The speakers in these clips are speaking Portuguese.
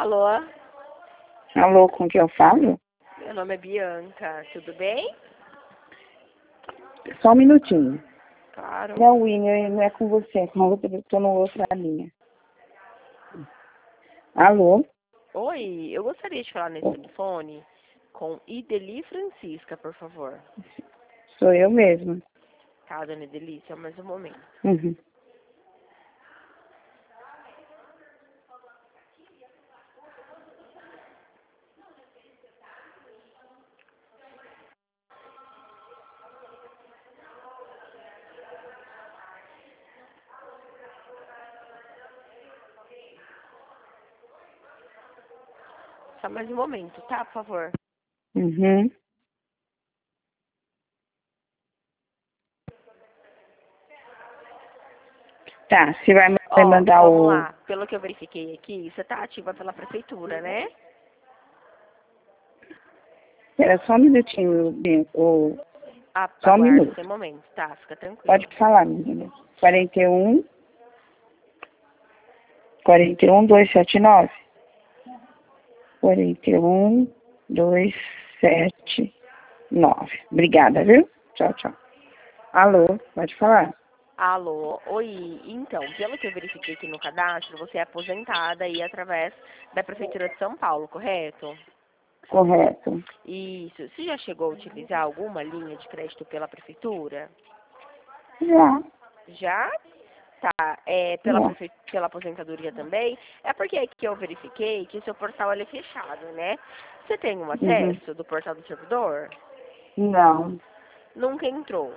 Alô? Alô, com quem eu falo? Meu nome é Bianca, tudo bem? Só um minutinho. Claro. Não, Winnie, não é com você, é com outra, eu tô numa outra linha. Alô? Oi, eu gostaria de falar nesse telefone com Ideli Francisca, por favor. Sou eu mesma. Tá, dona Ideli, só mais um momento. Uhum. Só mais um momento, tá, por favor? Uhum. Tá, você vai mandar Vamos o... lá. Pelo que eu verifiquei aqui, você tá ativa pela prefeitura, né? Espera só um minutinho, Bianca. Só um Aguardo minuto. seu momento, tá? Fica tranquilo. Pode falar, menina. 41 279. 41 279. Obrigada, viu? Tchau, tchau. Alô, pode falar? Alô, oi. Então, pelo que eu verifiquei aqui no cadastro, você é aposentada aí através da Prefeitura de São Paulo, correto? Correto. Isso. Você já chegou a utilizar alguma linha de crédito pela Prefeitura? Já, Já? Tá. já. Pela aposentadoria também? É porque aqui eu verifiquei que o seu portal ele é fechado, né? Você tem um Uhum. acesso do portal do servidor? Não. Nunca entrou.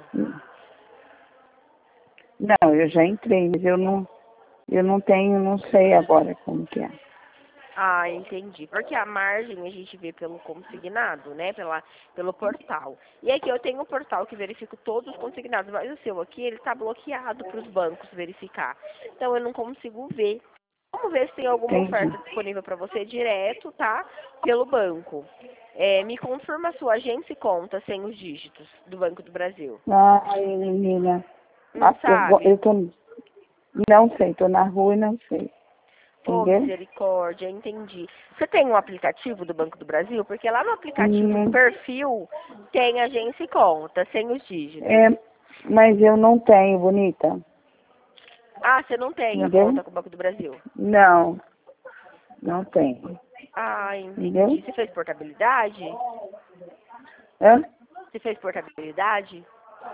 Não, eu já entrei, mas eu não tenho, não sei agora como que é. Ah, entendi. Porque a margem a gente vê pelo consignado, né? Pelo portal. E aqui eu tenho um portal que verifica todos os consignados, mas o seu aqui, ele está bloqueado para os bancos verificar. Então eu não consigo ver. Vamos ver se tem alguma Entendi. oferta disponível para você direto, tá? Pelo banco. Me confirma a sua agência e conta sem os dígitos do Banco do Brasil. Ai, menina. Não sabe? Eu tô, não sei, tô na rua e não sei. Oh, Entendeu? misericórdia, entendi. Você tem um aplicativo do Banco do Brasil? Porque lá no aplicativo, em Hum, perfil, tem agência e conta, sem os dígitos. é, mas eu não tenho, bonita. Ah, você não tem a Entendeu? conta com o Banco do Brasil? Não, não tenho. Ah, entendi. Entendeu? Você fez portabilidade? Hã? Você fez portabilidade?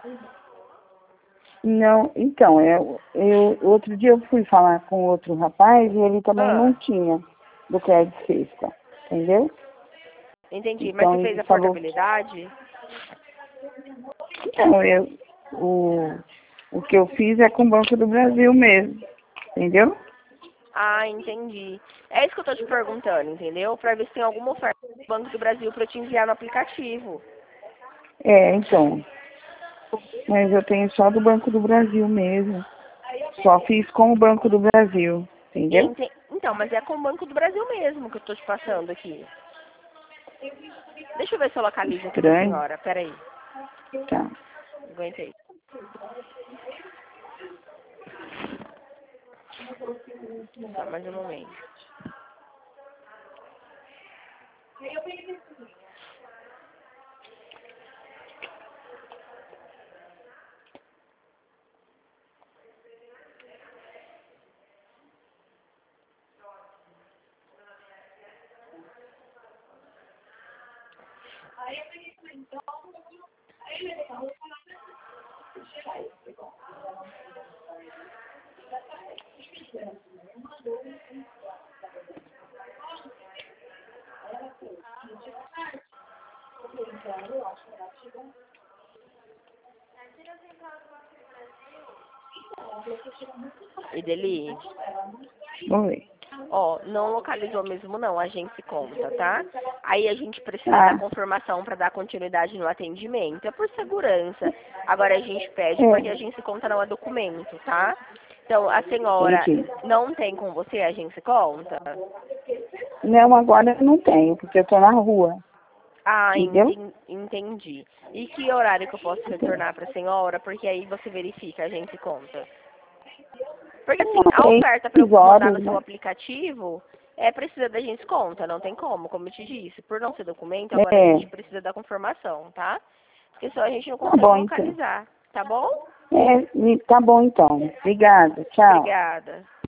Não, então, outro dia eu fui falar com outro rapaz e ele também não Ah, tinha do crédito fiscal, entendeu? entendi. Mas Então você fez ele a falou, portabilidade? não, o que eu fiz é com o Banco do Brasil mesmo, entendeu? Ah, entendi. É isso que eu tô te perguntando, entendeu? Pra ver se tem alguma oferta do Banco do Brasil pra eu te enviar no aplicativo. É, então, mas eu tenho só do Banco do Brasil mesmo. Só fiz com o Banco do Brasil, entendeu? Então, mas é com o Banco do Brasil mesmo que eu tô te passando aqui. Deixa eu ver se eu localizo aqui da Estranho, senhora. Peraí. tá. Aguenta aí. Só mais um momento. Ideli, Oi. ó, não localizou mesmo não, a gente conta, tá? Aí a gente precisa da Tá. confirmação para dar continuidade no atendimento. É por segurança. Agora a gente pede porque a É, gente conta não é documento, tá? Então, a senhora entendi. não tem com você a gente conta? Não, agora eu não tenho, porque eu tô na rua, Ah, entendeu? entendi. E que horário que eu posso retornar para a senhora? Porque aí você verifica a gente conta. Porque assim, Umas a oferta para eu 3 mandar horas, no seu né? aplicativo Precisa da gente conta, não tem como eu te disse. Por não ser documento, agora a gente precisa da confirmação, tá? Porque só a gente não consegue localizar, tá bom? Tá bom então. Obrigada, tchau. Obrigada.